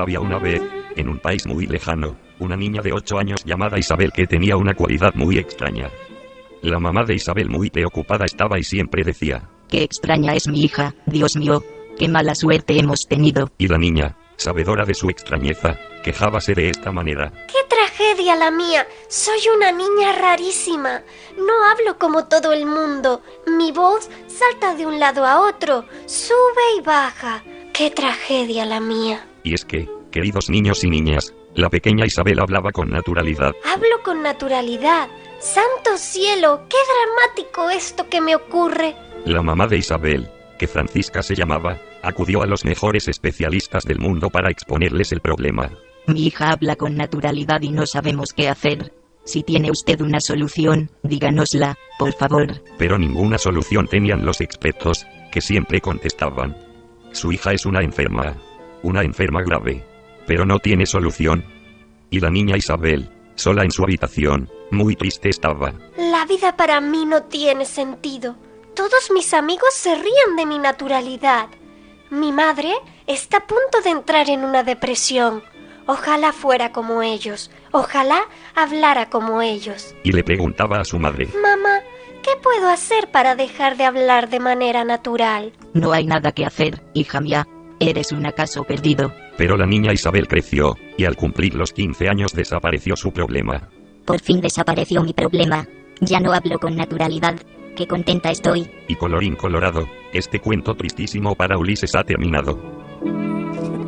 Había una vez, en un país muy lejano, una niña de 8 años llamada Isabel que tenía una cualidad muy extraña. La mamá de Isabel muy preocupada estaba y siempre decía: «Qué extraña es mi hija, Dios mío, qué mala suerte hemos tenido». Y la niña, sabedora de su extrañeza, quejábase de esta manera: ¡Qué tragedia la mía! Soy una niña rarísima. No hablo como todo el mundo. Mi voz salta de un lado a otro, sube y baja. ¡Qué tragedia la mía! Y es que, queridos niños y niñas, la pequeña Isabel hablaba con naturalidad. Hablo con naturalidad. ¡Santo cielo! ¡Qué dramático esto que me ocurre! La mamá de Isabel, que Francisca se llamaba, acudió a los mejores especialistas del mundo para exponerles el problema. Mi hija habla con naturalidad y no sabemos qué hacer. Si tiene usted una solución, díganosla, por favor. Pero ninguna solución tenían los expertos, que siempre contestaban: su hija es una enferma grave, pero no tiene solución. Y la niña Isabel, sola en su habitación, muy triste estaba. La vida para mí no tiene sentido. Todos mis amigos se ríen de mi naturalidad. Mi madre está a punto de entrar en una depresión. Ojalá fuera como ellos. Ojalá hablara como ellos. Y le preguntaba a su madre: Mamá, ¿qué puedo hacer para dejar de hablar de manera natural? No hay nada que hacer, hija mía. Eres un acaso perdido. Pero la niña Isabel creció, y al cumplir los 15 años desapareció su problema. Por fin desapareció mi problema. Ya no hablo con naturalidad. Qué contenta estoy. Y colorín colorado, este cuento tristísimo para Ulises ha terminado.